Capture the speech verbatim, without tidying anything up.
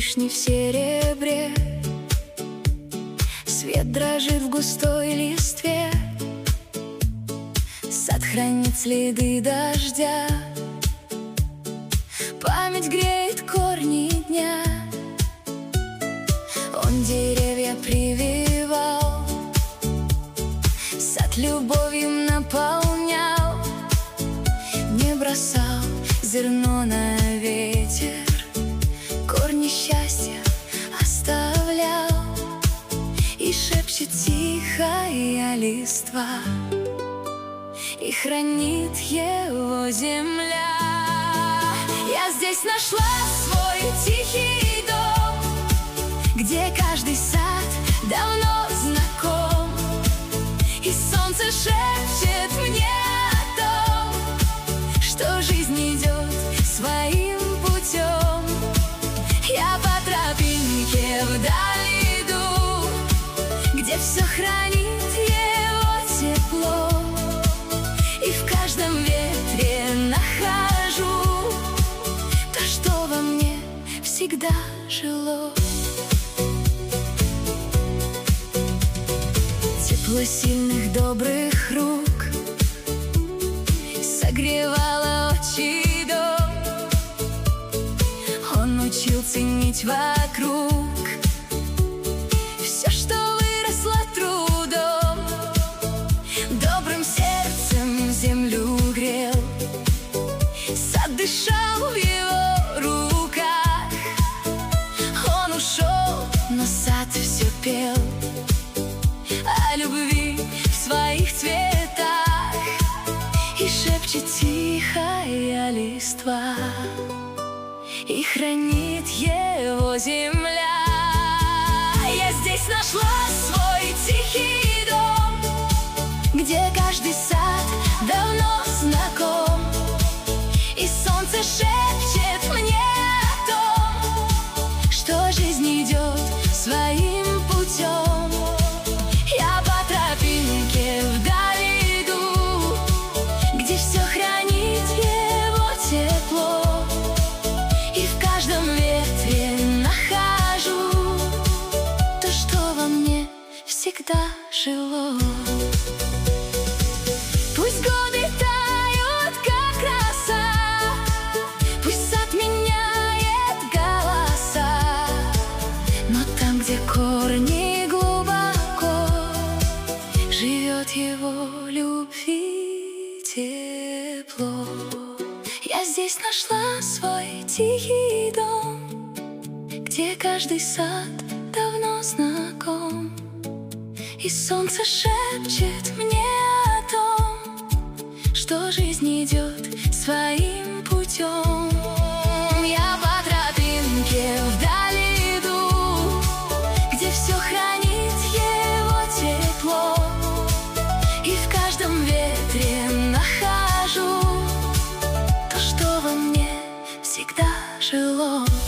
вишни в серебре. Свет дрожит в густой листве, сад хранит следы дождя. Память греет корни дня. Он деревья прививал, сад любовью наполнял, не бросал зерно на ветер, корни счастья оставлял. И шепчет тихая листва, и хранит его земля. Я здесь нашла свой тихий дом, где каждый сад давно знаком, и солнце шепчет мне о том, что жизнь идет своим путем. Я по тропинке вдаль иду, где все хранит его тепло, и в каждом ветре нахожу то, что во мне всегда жило. Тепло сильных добрых рук согревало очи дом. Он учил ценить вокруг все, что выросло трудом. Добрым сердцем землю грел, сад дышал в его руках. Он ушел, но сад все пел о любви в своих цветах, и шепчет тихая листва, и хранит его земля. Я здесь нашла свой тихий дом, где каждый сад давно знаком, и солнце шепчет мне о том, что жизнь идет своим путем. Я по тропинке вдаль иду, где все хранит его тепло, и в каждом ветре нахожу то, что во мне всегда жило. Пусть годы тают, как роса, пусть сад меняет голоса, но там, где корни глубоко, живет его любви тепло. Я здесь нашла свой тихий дом, где каждый сад давно знаком, и солнце шепчет мне о том, что жизнь идет своим путем. Я по тропинке вдаль иду, где все хранит его тепло, и в каждом ветре нахожу то, что во мне всегда жило.